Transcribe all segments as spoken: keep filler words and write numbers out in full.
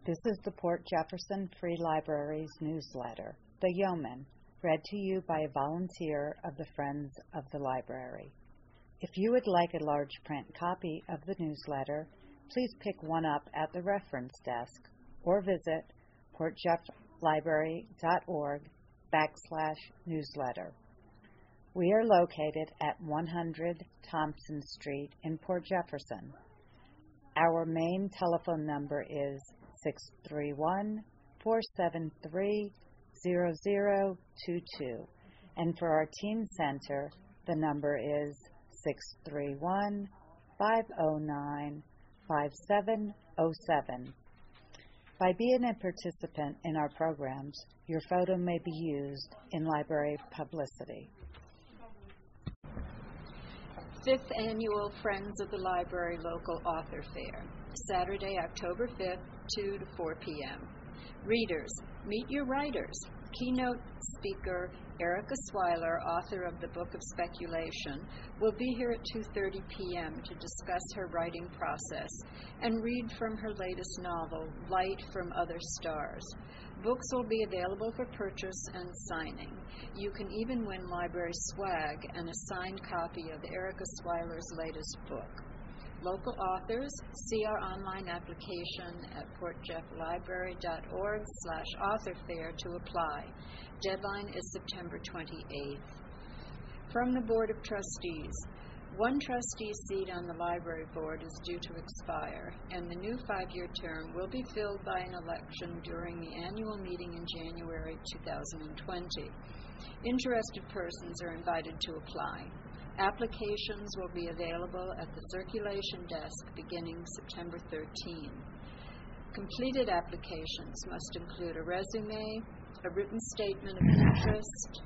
This is the Port Jefferson Free Library's newsletter, The Yeoman, read to you by a volunteer of the Friends of the Library. If you would like a large print copy of the newsletter, please pick one up at the reference desk or visit portjefflibrary.org backslash newsletter. We are located at one hundred Thompson Street in Port Jefferson. Our main telephone number is six three one, four seven three, zero zero two two, and for our teen center, the number is six three one, five zero nine, five seven zero seven. By being a participant in our programs, your photo may be used in library publicity. Fifth Annual Friends of the Library Local Author Fair, Saturday, October fifth, two to four p.m. Readers, meet your writers. Keynote speaker Erica Swiler, author of the Book of Speculation, will be here at two thirty p.m. to discuss her writing process and read from her latest novel, Light from Other Stars. Books will be available for purchase and signing. You can even win library swag and a signed copy of Erica Swiler's latest book. Local authors, see our online application at portjefflibrary.org slash author fair to apply. Deadline is September twenty-eighth. From the Board of Trustees, one trustee seat on the library board is due to expire, and the new five-year term will be filled by an election during the annual meeting in January two thousand twenty. Interested persons are invited to apply. Applications will be available at the circulation desk beginning September thirteenth. Completed applications must include a resume, a written statement of interest,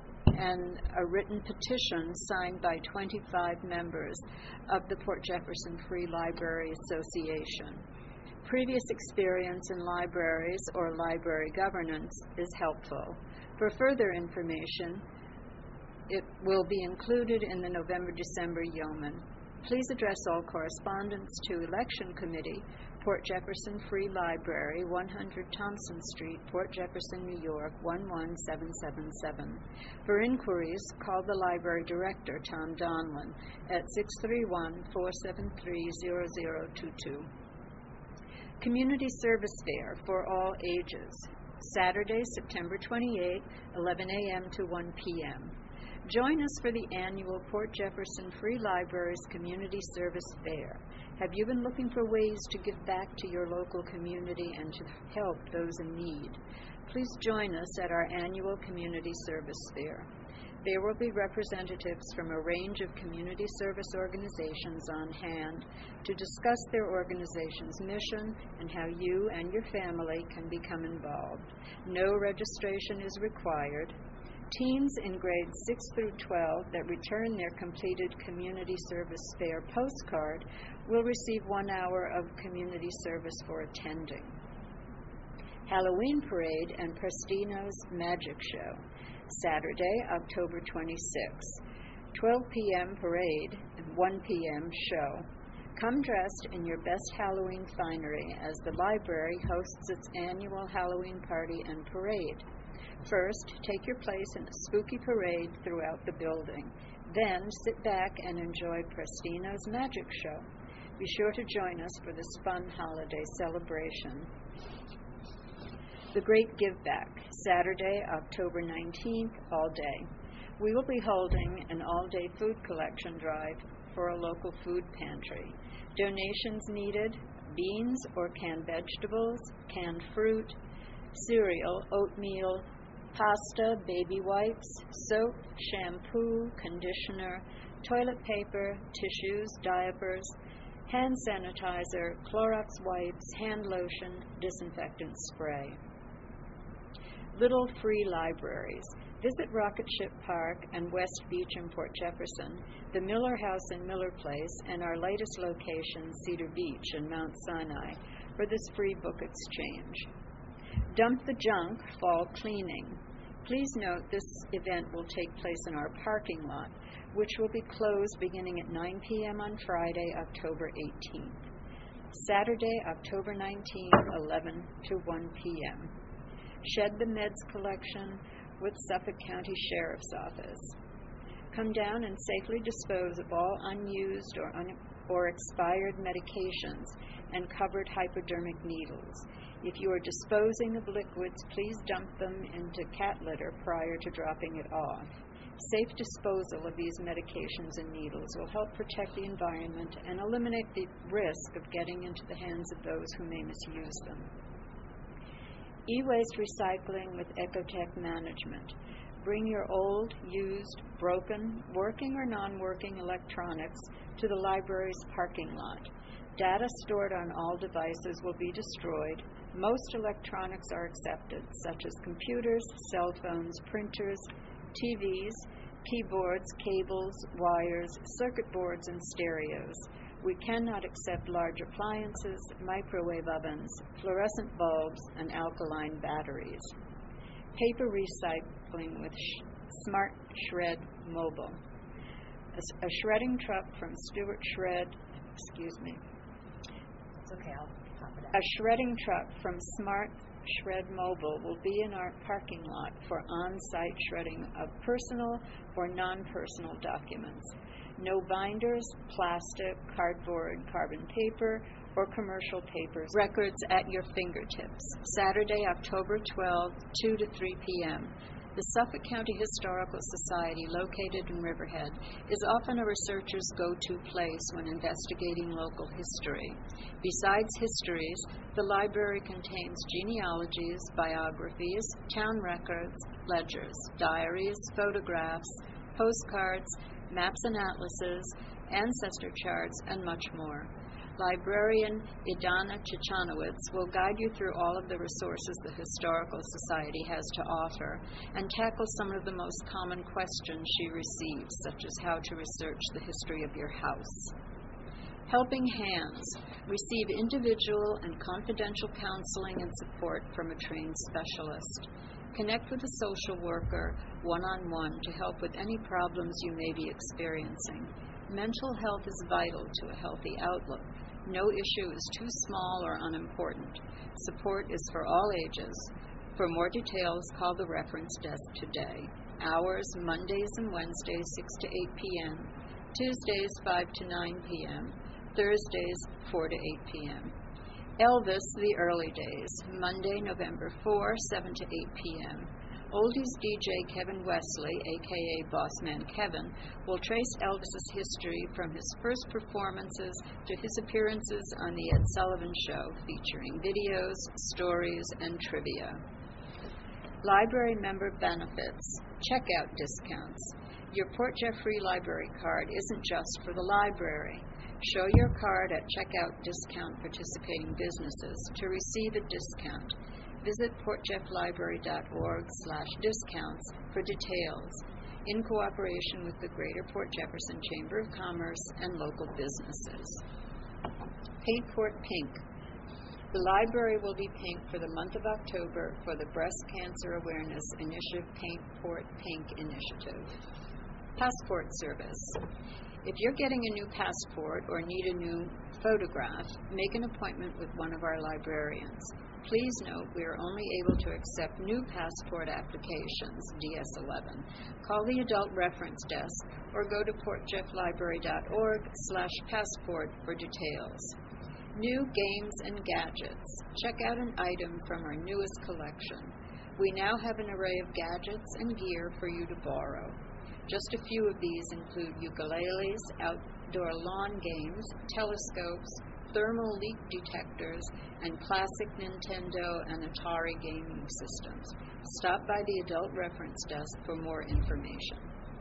and a written petition signed by twenty-five members of the Port Jefferson Free Library Association. Previous experience in libraries or library governance is helpful. For further information, it will be included in the November-December Yeoman. Please address all correspondence to Election Committee, Port Jefferson Free Library, one hundred Thompson Street, Port Jefferson, New York, one one seven seven seven. For inquiries, call the Library Director, Tom Donlin, at six three one, four seven three, zero zero two two. Community Service Fair for all ages, Saturday, September twenty-eighth, eleven a.m. to one p.m. Join us for the annual Port Jefferson Free Libraries Community Service Fair. Have you been looking for ways to give back to your local community and to help those in need? Please join us at our annual Community Service Fair. There will be representatives from a range of community service organizations on hand to discuss their organization's mission and how you and your family can become involved. No registration is required. Teens in grades six through twelve that return their completed Community Service Fair postcard will receive one hour of community service for attending. Halloween Parade and Prestino's Magic Show, Saturday, October twenty-sixth, twelve p.m. parade and one p.m. show. Come dressed in your best Halloween finery as the library hosts its annual Halloween party and parade. First, take your place in a spooky parade throughout the building. Then, sit back and enjoy Prestino's Magic Show. Be sure to join us for this fun holiday celebration. The Great Give Back, Saturday, October nineteenth, all day. We will be holding an all-day food collection drive for a local food pantry. Donations needed: beans or canned vegetables, canned fruit, cereal, oatmeal, pasta, baby wipes, soap, shampoo, conditioner, toilet paper, tissues, diapers, hand sanitizer, Clorox wipes, hand lotion, disinfectant spray. Little Free Libraries. Visit Rocket Ship Park and West Beach in Port Jefferson, the Miller House in Miller Place, and our latest location, Cedar Beach in Mount Sinai, for this free book exchange. Dump the Junk Fall Cleaning. Please note this event will take place in our parking lot, which will be closed beginning at nine p.m. on Friday, October eighteenth. Saturday, October nineteenth, eleven to one p.m. Shed the Meds collection with Suffolk County Sheriff's Office. Come down and safely dispose of all unused or, un- or expired medications and covered hypodermic needles. If you are disposing of liquids, please dump them into cat litter prior to dropping it off. Safe disposal of these medications and needles will help protect the environment and eliminate the risk of getting into the hands of those who may misuse them. E-waste recycling with Ecotech Management. Bring your old, used, broken, working or non-working electronics to the library's parking lot. Data stored on all devices will be destroyed. Most electronics are accepted, such as computers, cell phones, printers, T Vs, keyboards, cables, wires, circuit boards, and stereos. We cannot accept large appliances, microwave ovens, fluorescent bulbs, and alkaline batteries. Paper recycling with sh- Smart Shred Mobile. A, a shredding truck from Stewart Shred, excuse me. It's okay, I'll pop it out. A shredding truck from Smart Shred Mobile will be in our parking lot for on-site shredding of personal or non-personal documents. No binders, plastic, cardboard, carbon paper, or commercial papers. Records at your fingertips. Saturday, October twelfth, two to three p.m. The Suffolk County Historical Society, located in Riverhead, is often a researcher's go-to place when investigating local history. Besides histories, the library contains genealogies, biographies, town records, ledgers, diaries, photographs, postcards, maps and atlases, ancestor charts, and much more. Librarian Idana Chichanowicz will guide you through all of the resources the Historical Society has to offer and tackle some of the most common questions she receives, such as how to research the history of your house. Helping Hands. Receive individual and confidential counseling and support from a trained specialist. Connect with a social worker one-on-one to help with any problems you may be experiencing. Mental health is vital to a healthy outlook. No issue is too small or unimportant. Support is for all ages. For more details, call the reference desk today. Hours, Mondays and Wednesdays, six to eight p.m., Tuesdays, five to nine p.m., Thursdays, four to eight p.m. Elvis, The Early Days, Monday, November fourth, seven to eight p.m. Oldies D J Kevin Wesley, a k a. Bossman Kevin, will trace Elvis's history from his first performances to his appearances on The Ed Sullivan Show, featuring videos, stories, and trivia. Library member benefits, checkout discounts. Your Port Jeffrey Library card isn't just for the library. Show your card at checkout discount participating businesses to receive a discount. Visit portjefflibrary.org slash discounts for details, in cooperation with the Greater Port Jefferson Chamber of Commerce and local businesses. Paint Port Pink. The library will be pink for the month of October for the Breast Cancer Awareness Initiative Paint Port Pink Initiative. Passport Service. If you're getting a new passport or need a new photograph, make an appointment with one of our librarians. Please note we are only able to accept new passport applications, D S eleven. Call the Adult Reference Desk or go to portjefflibrary.org slash passport for details. New games and gadgets. Check out an item from our newest collection. We now have an array of gadgets and gear for you to borrow. Just a few of these include ukuleles, outdoor lawn games, telescopes, thermal leak detectors, and classic Nintendo and Atari gaming systems. Stop by the Adult Reference Desk for more information.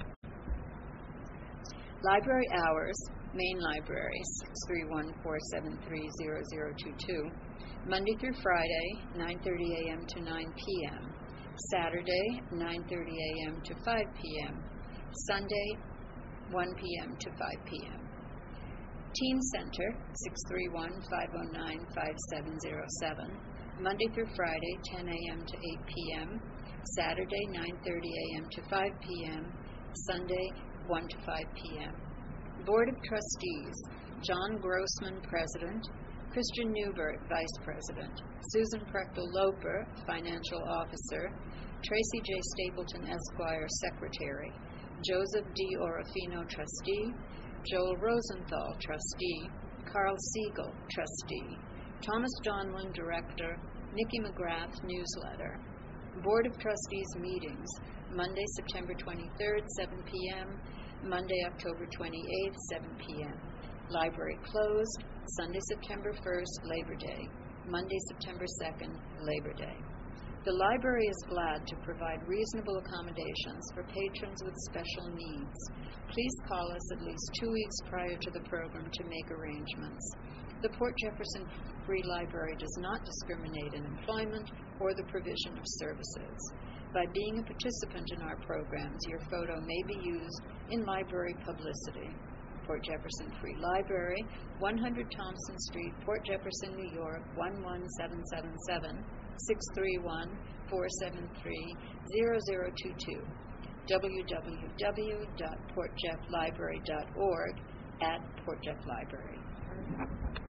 Library hours, Main Library, six three one, four seven three, zero zero two two, Monday through Friday, nine thirty a.m. to nine p.m., Saturday, nine thirty a.m. to five p.m., Sunday, one p.m. to five p.m. Teen Center, six three one, five oh nine, five seven zero seven, Monday through Friday, ten a.m. to eight p.m., Saturday, nine thirty a.m. to five p.m., Sunday, one to five p.m. Board of Trustees, John Grossman, President, Christian Newbert, Vice President, Susan Prechtel-Loper, Financial Officer, Tracy J. Stapleton, Esquire, Secretary, Joseph D. Orofino, Trustee, Joel Rosenthal, Trustee, Carl Siegel, Trustee, Thomas Donlin, Director, Nikki McGrath, Newsletter. Board of Trustees meetings, Monday, September twenty-third, seven p.m., Monday, October twenty-eighth, seven p.m. Library closed, Sunday, September first, Labor Day, Monday, September second, Labor Day. The library is glad to provide reasonable accommodations for patrons with special needs. Please call us at least two weeks prior to the program to make arrangements. The Port Jefferson Free Library does not discriminate in employment or the provision of services. By being a participant in our programs, your photo may be used in library publicity. Port Jefferson Free Library, one hundred Thompson Street, Port Jefferson, New York, one one seven seven seven, six three one, four seven three, zero zero two two. w w w dot port jeff library dot org at Port Jeff Library.